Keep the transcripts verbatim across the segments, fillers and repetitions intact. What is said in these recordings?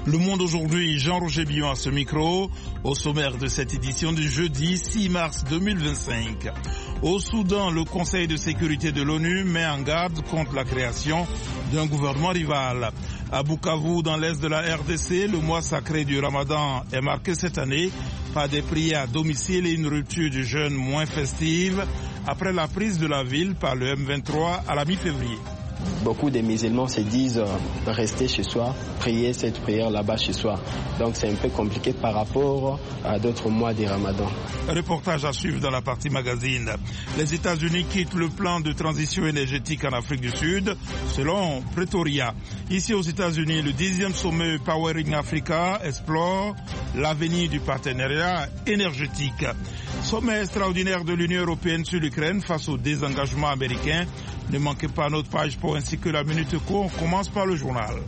Le Monde aujourd'hui, Jean-Roger Billon à ce micro, au sommaire de cette édition du jeudi six mars deux mille vingt-cinq. Au Soudan, le Conseil de sécurité de l'ONU met en garde contre la création d'un gouvernement rival. À Bukavu, dans l'est de la R D C, le mois sacré du Ramadan est marqué cette année par des prières à domicile et une rupture du jeûne moins festive après la prise de la ville par le M vingt-trois à la mi-février. Beaucoup de musulmans se disent euh, rester chez soi, prier cette prière là-bas chez soi. Donc c'est un peu compliqué par rapport à d'autres mois du Ramadan. Reportage à suivre dans la partie magazine. Les États-Unis quittent le plan de transition énergétique en Afrique du Sud, selon Pretoria. Ici aux États-Unis, le dixième sommet Powering Africa explore l'avenir du partenariat énergétique. Sommet extraordinaire de l'Union européenne sur l'Ukraine face au désengagement américain. Ne manquez pas notre page pour ainsi que la Minute Co. On commence par le journal.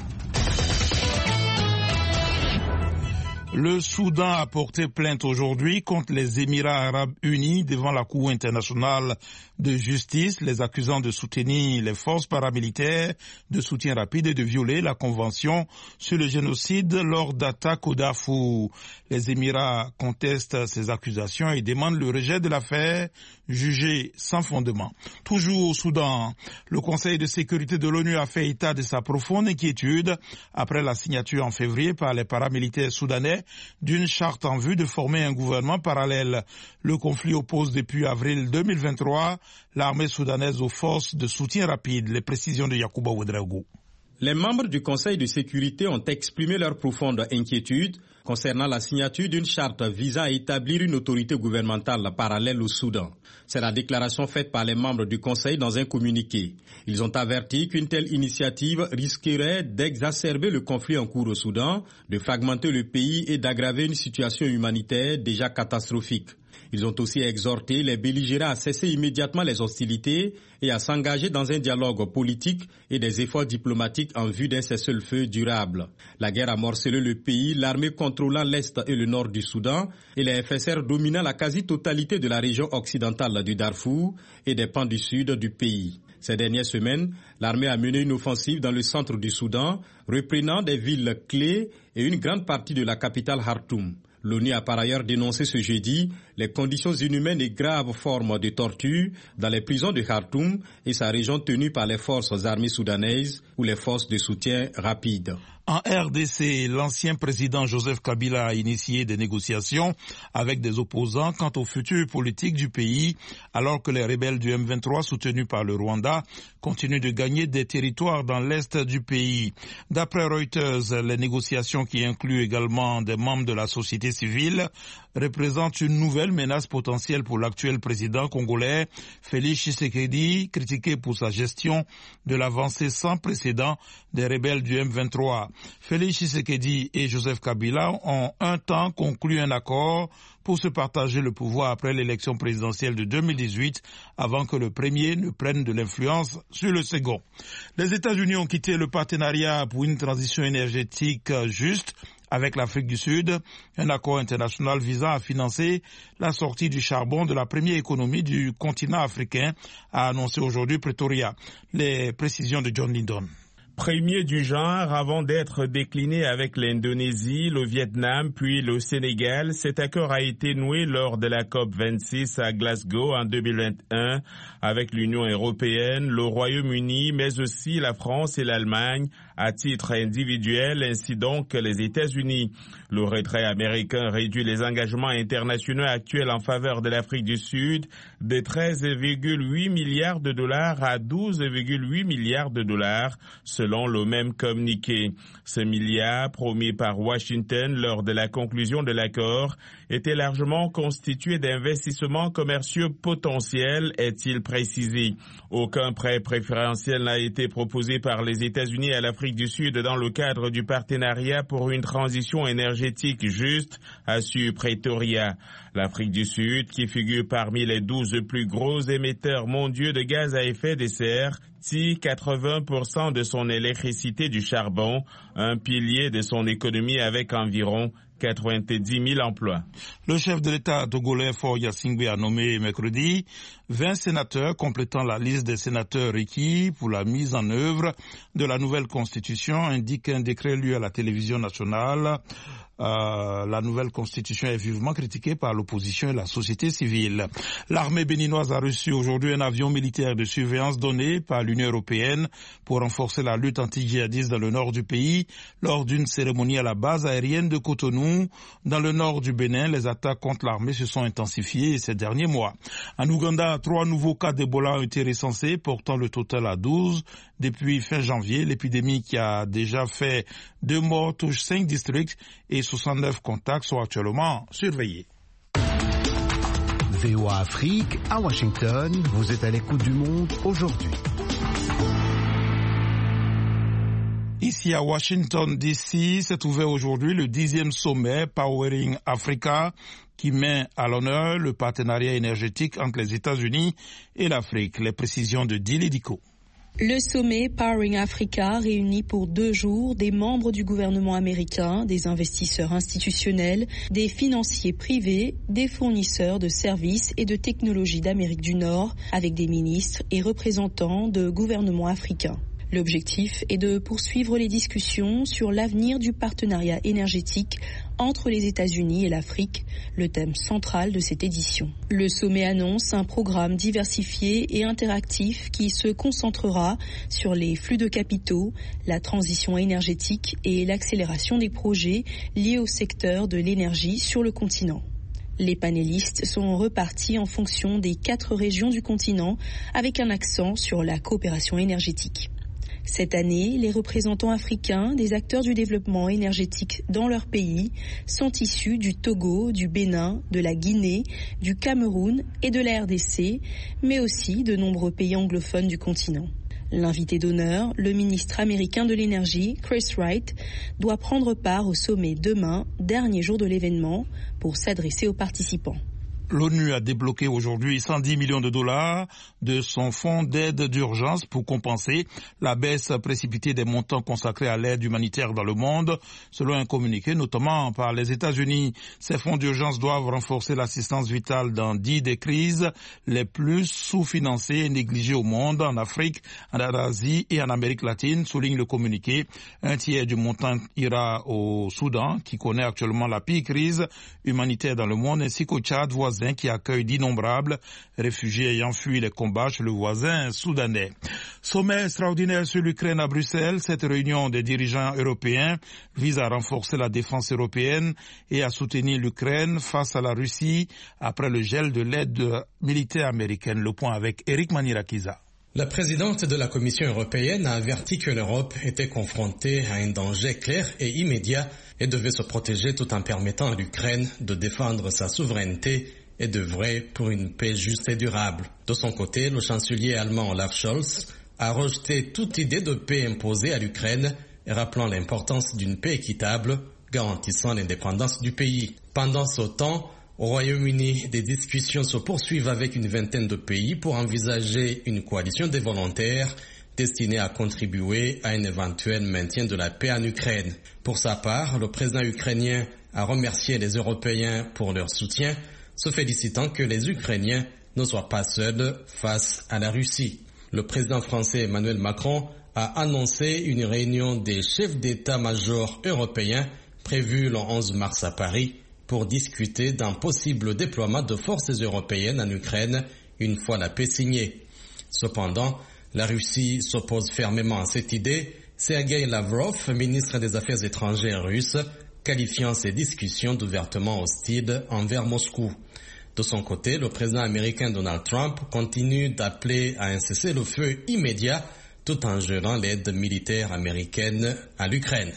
Le Soudan a porté plainte aujourd'hui contre les Émirats arabes unis devant la Cour internationale de justice, les accusant de soutenir les forces paramilitaires de soutien rapide et de violer la convention sur le génocide lors d'attaques au Darfour. Les Émirats contestent ces accusations et demandent le rejet de l'affaire jugée sans fondement. Toujours au Soudan, le Conseil de sécurité de l'ONU a fait état de sa profonde inquiétude après la signature en février par les paramilitaires soudanais d'une charte en vue de former un gouvernement parallèle. Le conflit oppose depuis avril deux mille vingt-trois l'armée soudanaise aux forces de soutien rapide. Les précisions de Yacouba Ouedraogo. Les membres du Conseil de sécurité ont exprimé leur profonde inquiétude concernant la signature d'une charte visant à établir une autorité gouvernementale parallèle au Soudan. C'est la déclaration faite par les membres du Conseil dans un communiqué. Ils ont averti qu'une telle initiative risquerait d'exacerber le conflit en cours au Soudan, de fragmenter le pays et d'aggraver une situation humanitaire déjà catastrophique. Ils ont aussi exhorté les belligérants à cesser immédiatement les hostilités et à s'engager dans un dialogue politique et des efforts diplomatiques en vue d'un cessez-le-feu durable. La guerre a morcelé le pays, l'armée contrôlant l'est et le nord du Soudan et les F S R dominant la quasi-totalité de la région occidentale du Darfour et des pans du sud du pays. Ces dernières semaines, l'armée a mené une offensive dans le centre du Soudan, reprenant des villes clés et une grande partie de la capitale Khartoum. L'ONU a par ailleurs dénoncé ce jeudi les conditions inhumaines et graves formes de torture dans les prisons de Khartoum et sa région tenue par les forces armées soudanaises ou les forces de soutien rapide. En R D C, l'ancien président Joseph Kabila a initié des négociations avec des opposants quant au futur politique du pays, alors que les rebelles du M vingt-trois soutenus par le Rwanda continuent de gagner des territoires dans l'est du pays. D'après Reuters, les négociations qui incluent également des membres de la société civile représentent une nouvelle menace potentielle pour l'actuel président congolais, Félix Tshisekedi, critiqué pour sa gestion de l'avancée sans précédent des rebelles du M vingt-trois. Félix Tshisekedi et Joseph Kabila ont un temps conclu un accord pour se partager le pouvoir après l'élection présidentielle de deux mille dix-huit, avant que le premier ne prenne de l'influence sur le second. Les États-Unis ont quitté le partenariat pour une transition énergétique juste avec l'Afrique du Sud, un accord international visant à financer la sortie du charbon de la première économie du continent africain, a annoncé aujourd'hui Pretoria. Les précisions de John Lindon. Premier du genre avant d'être décliné avec l'Indonésie, le Vietnam puis le Sénégal, cet accord a été noué lors de la COP vingt-six à Glasgow en deux mille vingt et un avec l'Union européenne, le Royaume-Uni, mais aussi la France et l'Allemagne à titre individuel, ainsi donc que les États-Unis. Le retrait américain réduit les engagements internationaux actuels en faveur de l'Afrique du Sud de treize virgule huit milliards de dollars à douze virgule huit milliards de dollars, selon le même communiqué. Ce milliard, promis par Washington lors de la conclusion de l'accord, était largement constitué d'investissements commerciaux potentiels, est-il précisé. Aucun prêt préférentiel n'a été proposé par les États-Unis à l'Afrique du Sud dans le cadre du partenariat pour une transition énergétique juste, assure Pretoria. L'Afrique du Sud, qui figure parmi les douze plus gros émetteurs mondiaux de gaz à effet de serre, tire quatre-vingts pour cent de son électricité du charbon, un pilier de son économie avec environ quatre-vingt-dix mille emplois. Le chef de l'État togolais Faure Gnassingbé a nommé mercredi vingt sénateurs complétant la liste des sénateurs requis pour la mise en œuvre de la nouvelle constitution, indique un décret lu à la télévision nationale. Euh, la nouvelle constitution est vivement critiquée par l'opposition et la société civile. L'armée béninoise a reçu aujourd'hui un avion militaire de surveillance donné par l'Union européenne pour renforcer la lutte anti-djihadiste dans le nord du pays lors d'une cérémonie à la base aérienne de Cotonou. Dans le nord du Bénin, les attaques contre l'armée se sont intensifiées ces derniers mois. En Ouganda, trois nouveaux cas d'Ebola ont été recensés, portant le total à douze. Depuis fin janvier, l'épidémie qui a déjà fait deux morts touche cinq districts et soixante-neuf contacts sont actuellement surveillés. V O A Afrique, à Washington, vous êtes à l'écoute du monde aujourd'hui. Ici à Washington D C, s'est ouvert aujourd'hui le dixième sommet Powering Africa qui met à l'honneur le partenariat énergétique entre les États-Unis et l'Afrique. Les précisions de Dili Diko. Le sommet Powering Africa réunit pour deux jours des membres du gouvernement américain, des investisseurs institutionnels, des financiers privés, des fournisseurs de services et de technologies d'Amérique du Nord, avec des ministres et représentants de gouvernements africains. L'objectif est de poursuivre les discussions sur l'avenir du partenariat énergétique entre les États-Unis et l'Afrique, le thème central de cette édition. Le sommet annonce un programme diversifié et interactif qui se concentrera sur les flux de capitaux, la transition énergétique et l'accélération des projets liés au secteur de l'énergie sur le continent. Les panélistes sont repartis en fonction des quatre régions du continent avec un accent sur la coopération énergétique. Cette année, les représentants africains des acteurs du développement énergétique dans leur pays sont issus du Togo, du Bénin, de la Guinée, du Cameroun et de la R D C, mais aussi de nombreux pays anglophones du continent. L'invité d'honneur, le ministre américain de l'énergie, Chris Wright, doit prendre part au sommet demain, dernier jour de l'événement, pour s'adresser aux participants. L'ONU a débloqué aujourd'hui cent dix millions de dollars de son fonds d'aide d'urgence pour compenser la baisse précipitée des montants consacrés à l'aide humanitaire dans le monde, selon un communiqué notamment par les États-Unis. Ces fonds d'urgence doivent renforcer l'assistance vitale dans dix des crises les plus sous-financées et négligées au monde, en Afrique, en Asie et en Amérique latine, souligne le communiqué. Un tiers du montant ira au Soudan, qui connaît actuellement la pire crise humanitaire dans le monde, ainsi qu'au Tchad voisin, qui accueille d'innombrables réfugiés ayant fui les combats chez le voisin soudanais. Sommet extraordinaire sur l'Ukraine à Bruxelles. Cette réunion des dirigeants européens vise à renforcer la défense européenne et à soutenir l'Ukraine face à la Russie après le gel de l'aide militaire américaine. Le point avec Eric Manirakiza. La présidente de la Commission européenne a averti que l'Europe était confrontée à un danger clair et immédiat et devait se protéger tout en permettant à l'Ukraine de défendre sa souveraineté et d'œuvrer pour une paix juste et durable. De son côté, le chancelier allemand Olaf Scholz a rejeté toute idée de paix imposée à l'Ukraine, rappelant l'importance d'une paix équitable, garantissant l'indépendance du pays. Pendant ce temps, au Royaume-Uni, des discussions se poursuivent avec une vingtaine de pays pour envisager une coalition des volontaires destinée à contribuer à un éventuel maintien de la paix en Ukraine. Pour sa part, le président ukrainien a remercié les Européens pour leur soutien, se félicitant que les Ukrainiens ne soient pas seuls face à la Russie. Le président français Emmanuel Macron a annoncé une réunion des chefs d'état-major européens prévue le onze mars à Paris pour discuter d'un possible déploiement de forces européennes en Ukraine une fois la paix signée. Cependant, la Russie s'oppose fermement à cette idée, Sergei Lavrov, ministre des Affaires étrangères russe, qualifiant ces discussions d'ouvertement hostiles envers Moscou. De son côté, le président américain Donald Trump continue d'appeler à un cessez-le-feu immédiat tout en gelant l'aide militaire américaine à l'Ukraine.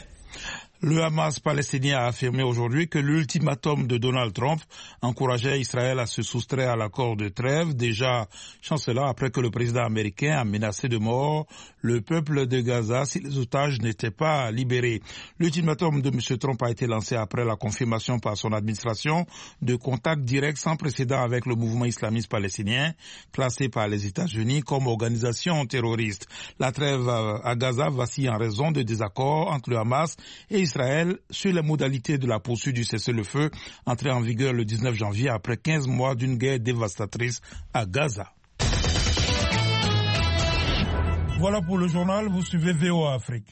Le Hamas palestinien a affirmé aujourd'hui que l'ultimatum de Donald Trump encourageait Israël à se soustraire à l'accord de trêve, déjà chancelant après que le président américain a menacé de mort le peuple de Gaza si les otages n'étaient pas libérés. L'ultimatum de M. Trump a été lancé après la confirmation par son administration de contacts directs sans précédent avec le mouvement islamiste palestinien, classé par les États-Unis comme organisation terroriste. La trêve à Gaza vacille en raison de désaccords entre le Hamas et Israël sur les modalités de la poursuite du cessez-le-feu entré en vigueur le dix-neuf janvier après quinze mois d'une guerre dévastatrice à Gaza. Voilà pour le journal, vous suivez V O A Afrique.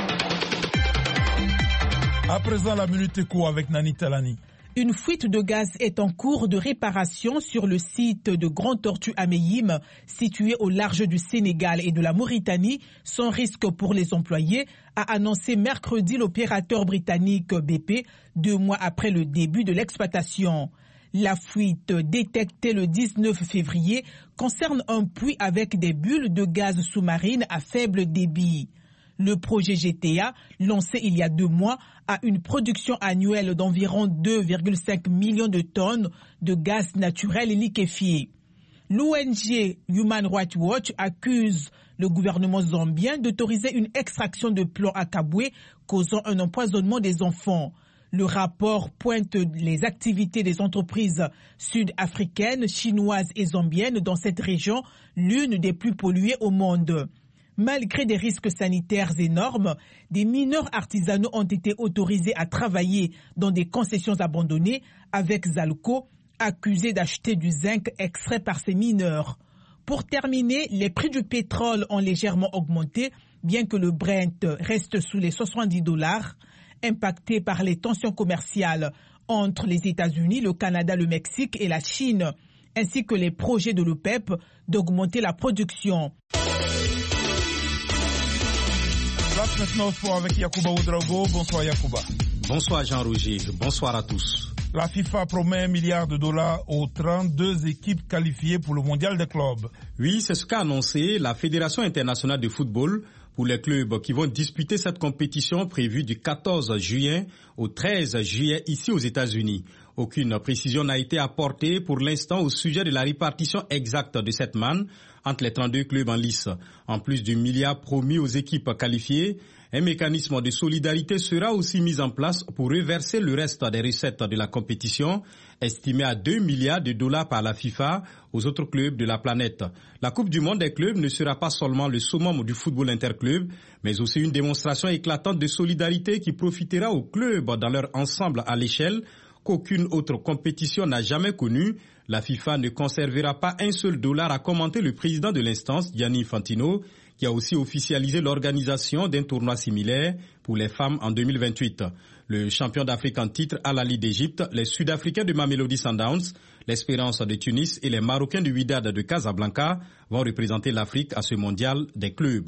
À présent, la Minute Éco avec Nani Talani. Une fuite de gaz est en cours de réparation sur le site de Grand Tortue à Meyim, situé au large du Sénégal et de la Mauritanie, sans risque pour les employés, a annoncé mercredi l'opérateur britannique B P, deux mois après le début de l'exploitation. La fuite détectée le dix-neuf février concerne un puits avec des bulles de gaz sous-marine à faible débit. Le projet G T A, lancé il y a deux mois, a une production annuelle d'environ deux virgule cinq millions de tonnes de gaz naturel liquéfié. L'O N G Human Rights Watch accuse le gouvernement zambien d'autoriser une extraction de plomb à Kabwe, causant un empoisonnement des enfants. Le rapport pointe les activités des entreprises sud-africaines, chinoises et zambiennes dans cette région, l'une des plus polluées au monde. Malgré des risques sanitaires énormes, des mineurs artisanaux ont été autorisés à travailler dans des concessions abandonnées avec Zalco, accusé d'acheter du zinc extrait par ces mineurs. Pour terminer, les prix du pétrole ont légèrement augmenté, bien que le Brent reste sous les soixante-dix dollars. Impacté par les tensions commerciales entre les États-Unis, le Canada, le Mexique et la Chine, ainsi que les projets de l'OPEP d'augmenter la production. Place maintenant au sport avec Yacouba Ouedraogo. Bonsoir Yacouba. Bonsoir Jean-Roger, bonsoir à tous. La FIFA promet un milliard de dollars aux trente-deux équipes qualifiées pour le mondial des clubs. Oui, c'est ce qu'a annoncé la Fédération internationale de football pour les clubs qui vont disputer cette compétition prévue du quatorze juillet au treize juillet ici aux États-Unis. Aucune précision n'a été apportée pour l'instant au sujet de la répartition exacte de cette manne entre les trente-deux clubs en lice. En plus du milliard promis aux équipes qualifiées, un mécanisme de solidarité sera aussi mis en place pour reverser le reste des recettes de la compétition, estimé à deux milliards de dollars par la FIFA aux autres clubs de la planète. La Coupe du monde des clubs ne sera pas seulement le summum du football interclub, mais aussi une démonstration éclatante de solidarité qui profitera aux clubs dans leur ensemble à l'échelle qu'aucune autre compétition n'a jamais connue. La FIFA ne conservera pas un seul dollar, a commenté le président de l'instance, Gianni Infantino, qui a aussi officialisé l'organisation d'un tournoi similaire pour les femmes en deux mille vingt-huit. Le champion d'Afrique en titre Al Ahly d'Égypte, les Sud-Africains de Mamelodi Sundowns, l'Espérance de Tunis et les Marocains du Wydad de Casablanca vont représenter l'Afrique à ce mondial des clubs.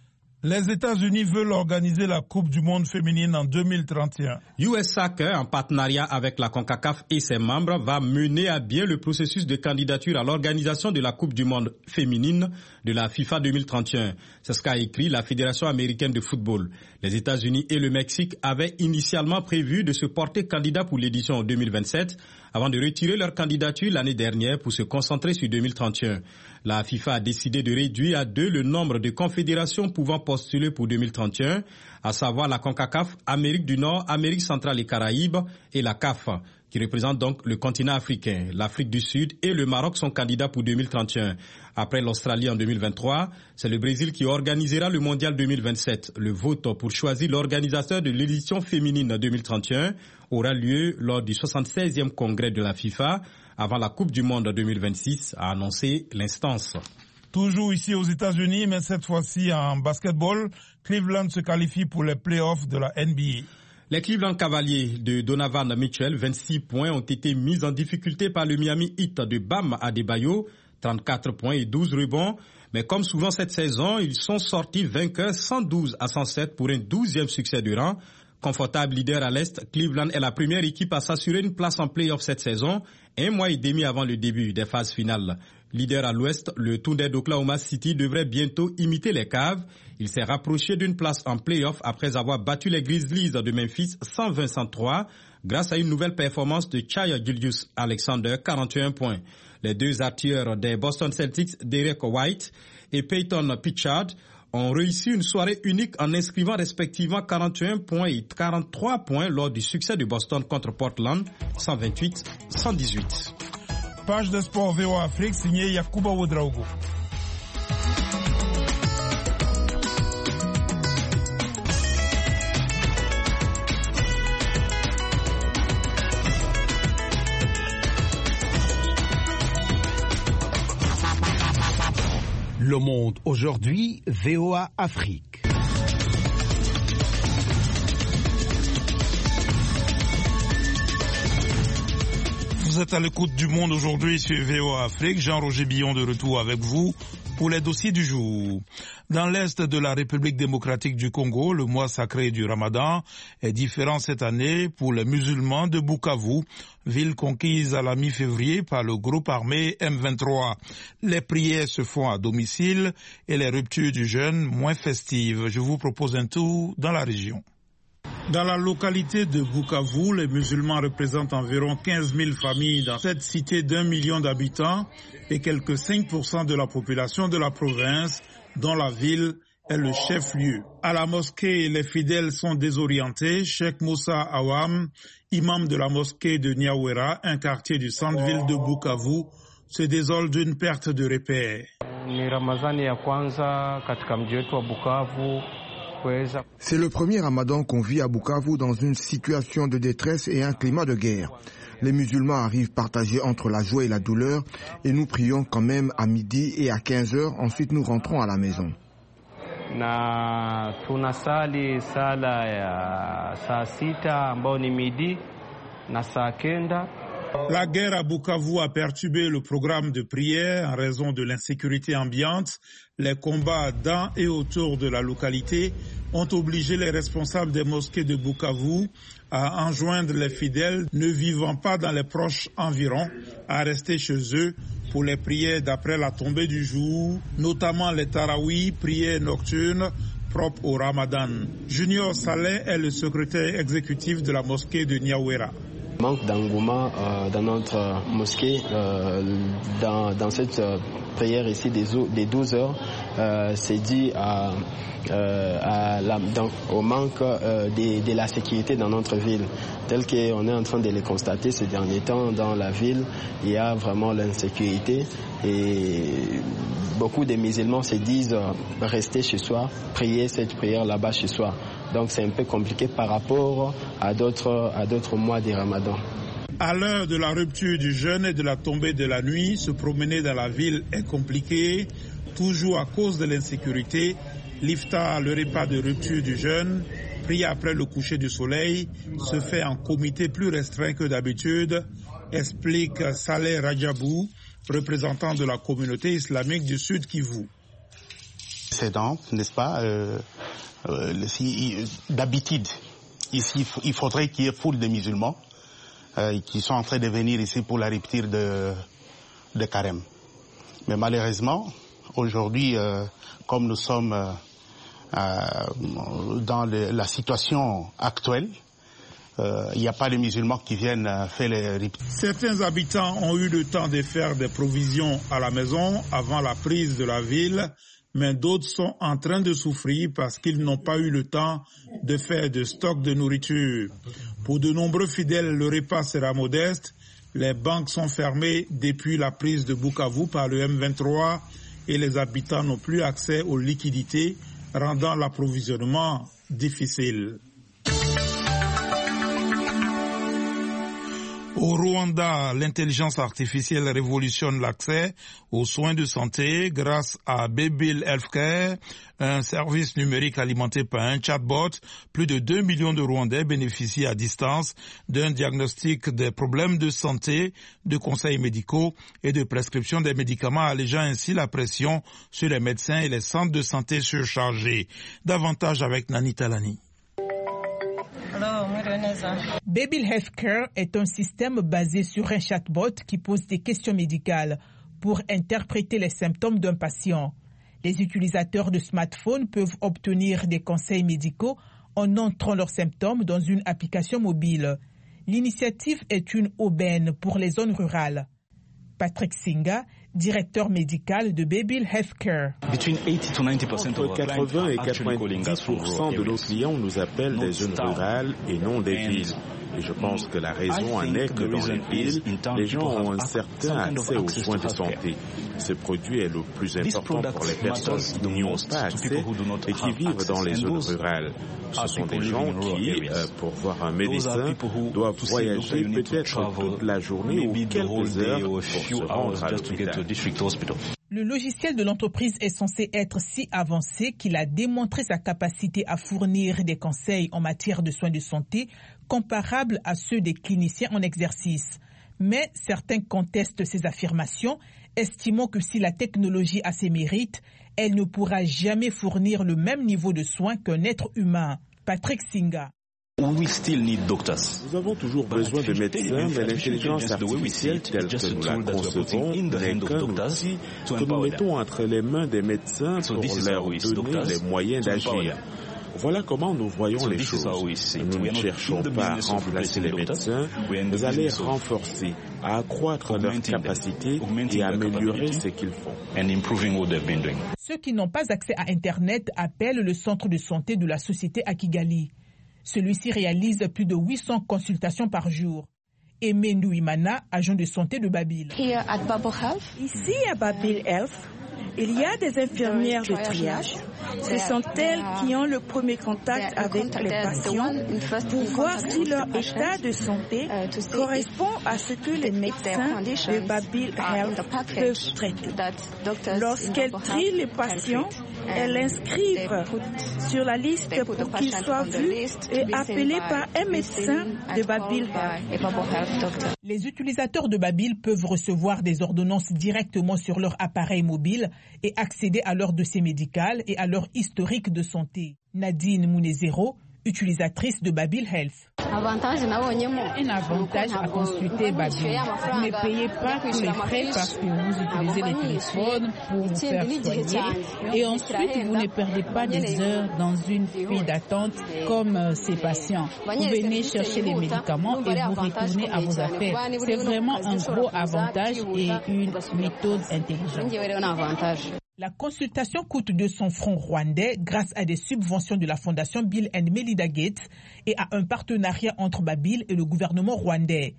Les États-Unis veulent organiser la Coupe du monde féminine en deux mille trente et un. U S Soccer, en partenariat avec la CONCACAF et ses membres, va mener à bien le processus de candidature à l'organisation de la Coupe du monde féminine de la FIFA deux mille trente et un. C'est ce qu'a écrit la Fédération américaine de football. Les États-Unis et le Mexique avaient initialement prévu de se porter candidat pour l'édition deux mille vingt-sept avant de retirer leur candidature l'année dernière pour se concentrer sur deux mille trente et un. La FIFA a décidé de réduire à deux le nombre de confédérations pouvant postuler pour deux mille trente et un, à savoir la CONCACAF, Amérique du Nord, Amérique centrale et Caraïbes et la C A F, qui représente donc le continent africain. L'Afrique du Sud et le Maroc sont candidats pour deux mille trente et un. Après l'Australie en deux mille vingt-trois, c'est le Brésil qui organisera le mondial deux mille vingt-sept. Le vote pour choisir l'organisateur de l'édition féminine deux mille trente et un aura lieu lors du soixante-seizième congrès de la FIFA, avant la Coupe du monde deux mille vingt-six, a annoncé l'instance. Toujours ici aux États-Unis, mais cette fois-ci en basketball, Cleveland se qualifie pour les playoffs de la N B A. Les Cleveland Cavaliers de Donovan Mitchell, vingt-six points, ont été mis en difficulté par le Miami Heat de Bam Adebayo, trente-quatre points et douze rebonds. Mais comme souvent cette saison, ils sont sortis vainqueurs cent douze à cent sept pour un douzième succès de rang. Confortable leader à l'Est, Cleveland est la première équipe à s'assurer une place en play-off cette saison, un mois et demi avant le début des phases finales. Leader à l'Ouest, le Thunder d'Oklahoma City devrait bientôt imiter les Cavs. Il s'est rapproché d'une place en play-off après avoir battu les Grizzlies de Memphis cent vingt à cent trois grâce à une nouvelle performance de Shai Gilgeous-Alexander, quarante et un points. Les deux artilleurs des Boston Celtics, Derek White et Peyton Pritchard, ont réussi une soirée unique en inscrivant respectivement quarante et un points et quarante-trois points lors du succès de Boston contre Portland, cent vingt-huit à cent dix-huit. Page de sport V O A Afrique, signé Yacouba Ouedraogo. Le Monde aujourd'hui, V O A Afrique. Vous êtes à l'écoute du Monde aujourd'hui sur V O A Afrique. Jean-Roger Billon de retour avec vous pour les dossiers du jour. Dans l'est de la République démocratique du Congo, le mois sacré du Ramadan est différent cette année pour les musulmans de Bukavu, ville conquise à la mi-février par le groupe armé M vingt-trois. Les prières se font à domicile et les ruptures du jeûne moins festives. Je vous propose un tour dans la région. Dans la localité de Bukavu, les musulmans représentent environ quinze mille familles dans cette cité d'un million d'habitants et quelques cinq pour cent de la population de la province, dont la ville est le chef-lieu. À la mosquée, les fidèles sont désorientés. Cheikh Moussa Awam, imam de la mosquée de Nyawera, un quartier du centre-ville de Bukavu, se désole d'une perte de repère. C'est le premier ramadan qu'on vit à Bukavu dans une situation de détresse et un climat de guerre. Les musulmans arrivent partagés entre la joie et la douleur et nous prions quand même à midi et à quinze heures, ensuite nous rentrons à la maison. La guerre à Bukavu a perturbé le programme de prière en raison de l'insécurité ambiante. Les combats dans et autour de la localité ont obligé les responsables des mosquées de Bukavu à enjoindre les fidèles ne vivant pas dans les proches environs à rester chez eux pour les prières d'après la tombée du jour, notamment les tarawih, prières nocturnes propres au Ramadan. Junior Saleh est le secrétaire exécutif de la mosquée de Nyawera. Manque d'engouement euh, dans notre mosquée, euh, dans, dans cette euh, prière ici des, des douze heures, euh, c'est dû à, euh, à la, donc, au manque euh, de, de la sécurité dans notre ville. Tel qu'on est en train de le constater ces derniers temps dans la ville, il y a vraiment l'insécurité et beaucoup de musulmans se disent euh, rester chez soi, prier cette prière là-bas chez soi. Donc c'est un peu compliqué par rapport à d'autres, à d'autres mois du Ramadan. À l'heure de la rupture du jeûne et de la tombée de la nuit, se promener dans la ville est compliqué, toujours à cause de l'insécurité. L'iftar, le repas de rupture du jeûne, prié après le coucher du soleil, se fait en comité plus restreint que d'habitude, explique Saleh Rajabou, représentant de la communauté islamique du Sud Kivu. C'est donc, n'est-ce pas, euh, euh, d'habitude, ici, il faudrait qu'il y ait foule de musulmans euh, qui sont en train de venir ici pour la rupture de, de carême. Mais malheureusement, aujourd'hui, euh, comme nous sommes euh, euh, dans le, la situation actuelle, il euh, n'y a pas de musulmans qui viennent euh, faire les ruptures. Certains habitants ont eu le temps de faire des provisions à la maison avant la prise de la ville, mais d'autres sont en train de souffrir parce qu'ils n'ont pas eu le temps de faire de stock de nourriture. Pour de nombreux fidèles, le repas sera modeste. Les banques sont fermées depuis la prise de Bukavu par le M vingt-trois et les habitants n'ont plus accès aux liquidités, rendant l'approvisionnement difficile. Au Rwanda, l'intelligence artificielle révolutionne l'accès aux soins de santé grâce à Babyl Healthcare, un service numérique alimenté par un chatbot. Plus de deux millions de Rwandais bénéficient à distance d'un diagnostic des problèmes de santé, de conseils médicaux et de prescription des médicaments, allégeant ainsi la pression sur les médecins et les centres de santé surchargés. Davantage avec Nani Talani. Babyl Healthcare est un système basé sur un chatbot qui pose des questions médicales pour interpréter les symptômes d'un patient. Les utilisateurs de smartphones peuvent obtenir des conseils médicaux en entrant leurs symptômes dans une application mobile. L'initiative est une aubaine pour les zones rurales. Patrick Singa, directeur médical de Babyl Healthcare. Entre quatre-vingts et quatre-vingt-dix pour cent de nos clients nous appellent des zones rurales et non des villes. Et je pense que la raison en est que dans les villes, les gens ont un certain accès aux soins de santé. Ce produit est le plus important pour les personnes qui n'y ont pas accès et qui vivent dans les zones rurales. Ce sont des gens qui, euh, pour voir un médecin, doivent voyager peut-être toute la journée ou quelques heures pour se rendre à l'hôpital. Le logiciel de l'entreprise est censé être si avancé qu'il a démontré sa capacité à fournir des conseils en matière de soins de santé comparables à ceux des cliniciens en exercice. Mais certains contestent ces affirmations, estimant que si la technologie a ses mérites, elle ne pourra jamais fournir le même niveau de soins qu'un être humain. Patrick Singa. Nous avons toujours besoin de médecins, mais l'intelligence artificielle telle que nous la concevons n'est qu'un outil que nous mettons entre les mains des médecins pour leur donner les moyens d'agir. Voilà comment nous voyons les choses. Nous ne cherchons pas à remplacer les médecins, mais à les renforcer, à accroître leurs capacités et à améliorer ce qu'ils font. Ceux qui n'ont pas accès à Internet appellent le centre de santé de la société à Kigali. Celui-ci réalise plus de huit cents consultations par jour. Aimé Ndouimana, agent de santé de Babil. Ici à Babil Health, il y a des infirmières de triage. Ce sont elles qui ont le premier contact avec les patients pour voir si leur état de santé correspond à ce que les médecins de Babil Health peuvent traiter. Lorsqu'elles trient les patients, elles l'inscrivent sur la liste pour qu'ils soient vus et appelés par un médecin de Babil Health. Les utilisateurs de Babil peuvent recevoir des ordonnances directement sur leur appareil mobile et accéder à leur dossier médical et à leur historique de santé. Nadine Mounezero, utilisatrice de Babil Health. Un avantage à consulter Babil. Vous ne payez pas tous les frais parce que vous utilisez les téléphones pour vous faire soigner et ensuite vous ne perdez pas des heures dans une file d'attente comme ces patients. Vous venez chercher les médicaments et vous retournez à vos affaires. C'est vraiment un gros avantage et une méthode intelligente. La consultation coûte deux cents francs rwandais grâce à des subventions de la fondation Bill and Melinda Gates et à un partenariat entre Babil et le gouvernement rwandais.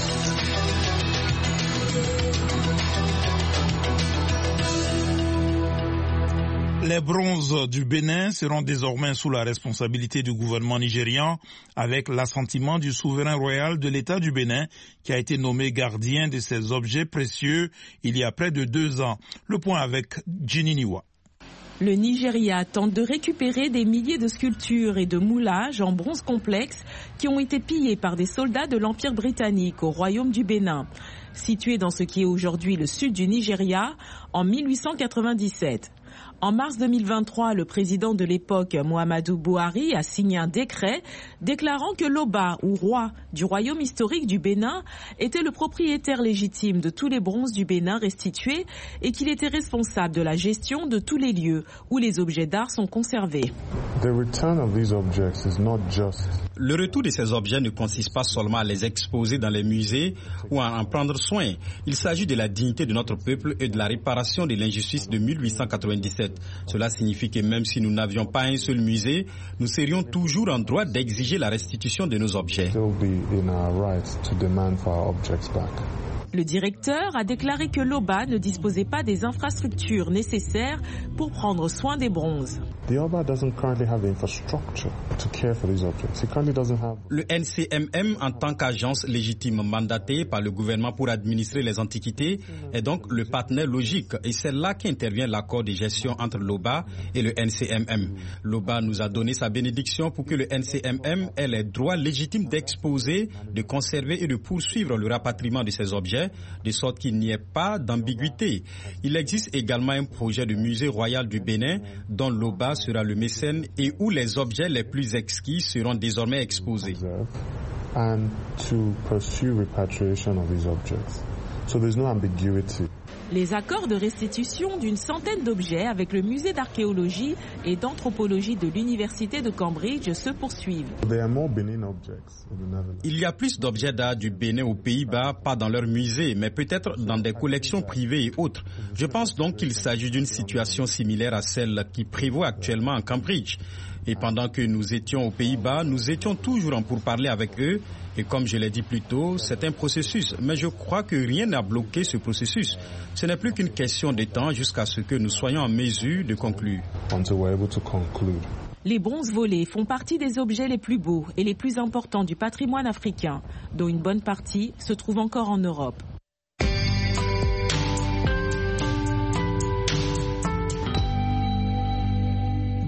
Les bronzes du Bénin seront désormais sous la responsabilité du gouvernement nigérian avec l'assentiment du souverain royal de l'État du Bénin qui a été nommé gardien de ces objets précieux il y a près de deux ans. Le point avec Ginny Niwa. Le Nigeria tente de récupérer des milliers de sculptures et de moulages en bronze complexe qui ont été pillés par des soldats de l'Empire britannique au royaume du Bénin. Situé dans ce qui est aujourd'hui le sud du Nigeria, en mille huit cent quatre-vingt-dix-sept. En mars deux mille vingt-trois, le président de l'époque, Muhammadu Buhari, a signé un décret déclarant que l'Oba, ou roi du royaume historique du Bénin, était le propriétaire légitime de tous les bronzes du Bénin restitués et qu'il était responsable de la gestion de tous les lieux où les objets d'art sont conservés. Le retour de ces objets ne consiste pas seulement à les exposer dans les musées ou à en prendre soin. Il s'agit de la dignité de notre peuple et de la réparation de l'injustice de mille huit cent quatre-vingt-dix-sept. Cela signifie que même si nous n'avions pas un seul musée, nous serions toujours en droit d'exiger la restitution de nos objets. Le directeur a déclaré que l'Oba ne disposait pas des infrastructures nécessaires pour prendre soin des bronzes. Le N C M M, en tant qu'agence légitime mandatée par le gouvernement pour administrer les antiquités, est donc le partenaire logique et c'est là qu'intervient l'accord de gestion entre l'Oba et le N C M M. L'Oba nous a donné sa bénédiction pour que le N C M M ait les droits légitimes d'exposer, de conserver et de poursuivre le rapatriement de ces objets, de sorte qu'il n'y ait pas d'ambiguïté. Il existe également un projet de musée royal du Bénin dont l'Oba sera le mécène et où les objets les plus exquis seront désormais exposés. And to pursue repatriation of these objects. So there's no ambiguity. Les accords de restitution d'une centaine d'objets avec le musée d'archéologie et d'anthropologie de l'université de Cambridge se poursuivent. Il y a plus d'objets d'art du Bénin aux Pays-Bas, pas dans leur musée, mais peut-être dans des collections privées et autres. Je pense donc qu'il s'agit d'une situation similaire à celle qui prévaut actuellement en Cambridge. Et pendant que nous étions aux Pays-Bas, nous étions toujours en pourparlers avec eux. Et comme je l'ai dit plus tôt, c'est un processus. Mais je crois que rien n'a bloqué ce processus. Ce n'est plus qu'une question de temps jusqu'à ce que nous soyons en mesure de conclure. Les bronzes volés font partie des objets les plus beaux et les plus importants du patrimoine africain, dont une bonne partie se trouve encore en Europe.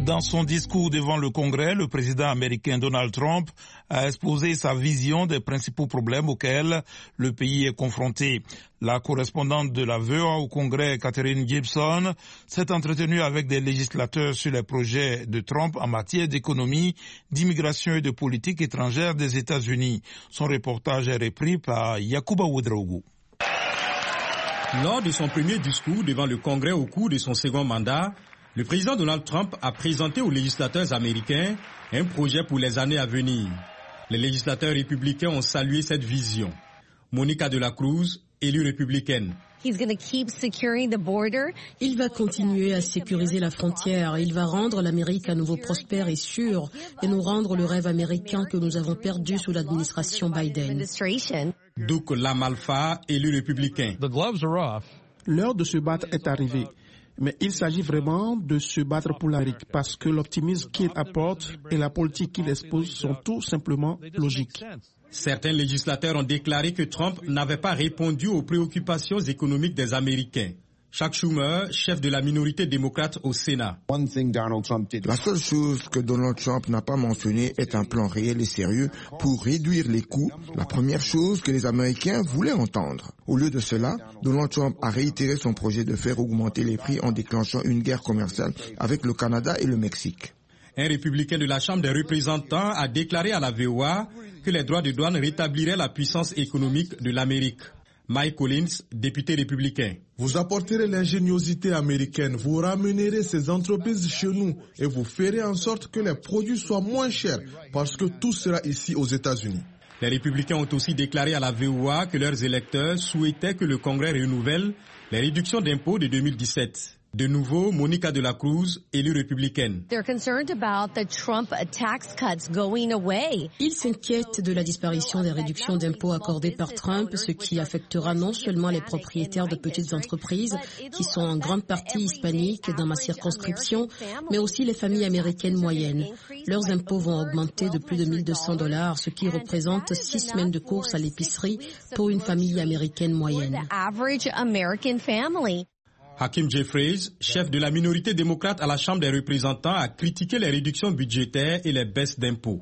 Dans son discours devant le Congrès, le président américain Donald Trump a exposé sa vision des principaux problèmes auxquels le pays est confronté. La correspondante de la V O A au Congrès, Catherine Gibson, s'est entretenue avec des législateurs sur les projets de Trump en matière d'économie, d'immigration et de politique étrangère des États-Unis. Son reportage est repris par Yacouba Ouedraogo. Lors de son premier discours devant le Congrès au cours de son second mandat, le président Donald Trump a présenté aux législateurs américains un projet pour les années à venir. Les législateurs républicains ont salué cette vision. Monica de la Cruz, élue républicaine. Il va continuer à sécuriser la frontière. Il va rendre l'Amérique à nouveau prospère et sûre et nous rendre le rêve américain que nous avons perdu sous l'administration Biden. Duke Lamalfa, élu républicain. L'heure de se battre est arrivée. Mais il s'agit vraiment de se battre pour l'Amérique parce que l'optimisme qu'il apporte et la politique qu'il expose sont tout simplement logiques. Certains législateurs ont déclaré que Trump n'avait pas répondu aux préoccupations économiques des Américains. Chuck Schumer, chef de la minorité démocrate au Sénat. La seule chose que Donald Trump n'a pas mentionnée est un plan réel et sérieux pour réduire les coûts, la première chose que les Américains voulaient entendre. Au lieu de cela, Donald Trump a réitéré son projet de faire augmenter les prix en déclenchant une guerre commerciale avec le Canada et le Mexique. Un républicain de la Chambre des représentants a déclaré à la V O A que les droits de douane rétabliraient la puissance économique de l'Amérique. Mike Collins, député républicain. Vous apporterez l'ingéniosité américaine, vous ramènerez ces entreprises chez nous et vous ferez en sorte que les produits soient moins chers parce que tout sera ici aux États-Unis. Les républicains ont aussi déclaré à la V O A que leurs électeurs souhaitaient que le Congrès renouvelle les réductions d'impôts de deux mille dix-sept. De nouveau, Monica de la Cruz, élue républicaine. Ils s'inquiètent de la disparition des réductions d'impôts accordées par Trump, ce qui affectera non seulement les propriétaires de petites entreprises, qui sont en grande partie hispaniques dans ma circonscription, mais aussi les familles américaines moyennes. Leurs impôts vont augmenter de plus de mille deux cents dollars, ce qui représente six semaines de courses à l'épicerie pour une famille américaine moyenne. Hakeem Jeffries, chef de la minorité démocrate à la Chambre des représentants, a critiqué les réductions budgétaires et les baisses d'impôts.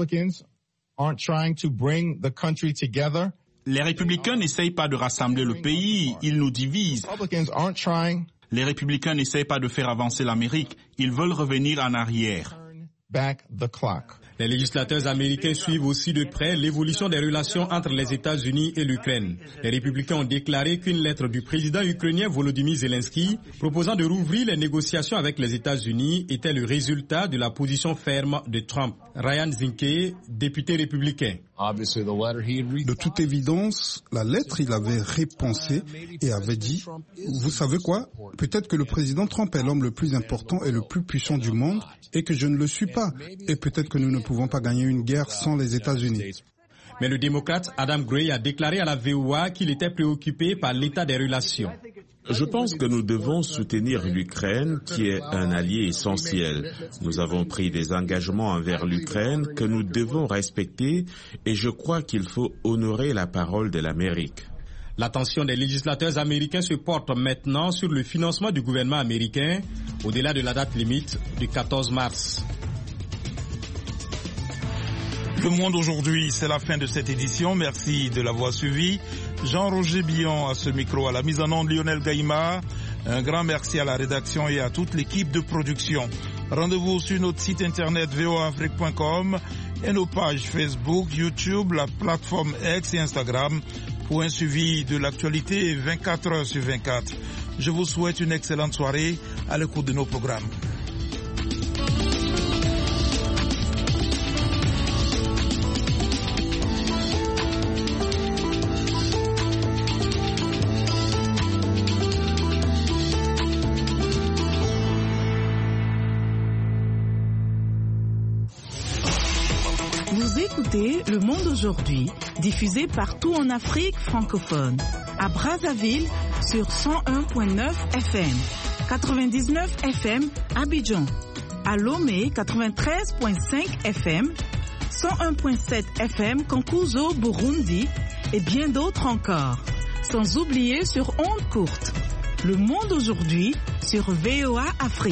Les républicains n'essayent pas de rassembler le pays, ils nous divisent. Les républicains n'essayent pas de faire avancer l'Amérique, ils veulent revenir en arrière. Les législateurs américains suivent aussi de près l'évolution des relations entre les États-Unis et l'Ukraine. Les républicains ont déclaré qu'une lettre du président ukrainien Volodymyr Zelensky proposant de rouvrir les négociations avec les États-Unis était le résultat de la position ferme de Trump. Ryan Zinke, député républicain. De toute évidence, la lettre, il avait repensé et avait dit, vous savez quoi, peut-être que le président Trump est l'homme le plus important et le plus puissant du monde et que je ne le suis pas. Et peut-être que nous ne pouvons pas gagner une guerre sans les États-Unis. Mais le démocrate Adam Gray a déclaré à la V O A qu'il était préoccupé par l'état des relations. Je pense que nous devons soutenir l'Ukraine, qui est un allié essentiel. Nous avons pris des engagements envers l'Ukraine que nous devons respecter et je crois qu'il faut honorer la parole de l'Amérique. L'attention des législateurs américains se porte maintenant sur le financement du gouvernement américain, au-delà de la date limite du quatorze mars. Le Monde aujourd'hui, c'est la fin de cette édition. Merci de l'avoir suivi. Jean-Roger Billon à ce micro, à la mise en onde Lionel Gaïma. Un grand merci à la rédaction et à toute l'équipe de production. Rendez-vous sur notre site internet v o a afrique point com et nos pages Facebook, YouTube, la plateforme X et Instagram pour un suivi de l'actualité vingt-quatre heures sur vingt-quatre. Je vous souhaite une excellente soirée à l'écoute de nos programmes. Le Monde aujourd'hui, diffusé partout en Afrique francophone. À Brazzaville sur cent un virgule neuf F M, quatre-vingt-dix-neuf F M Abidjan. À Lomé quatre-vingt-treize virgule cinq F M, cent un virgule sept F M Kankuzo Burundi et bien d'autres encore. Sans oublier sur ondes courtes. Le Monde aujourd'hui sur V O A Afrique.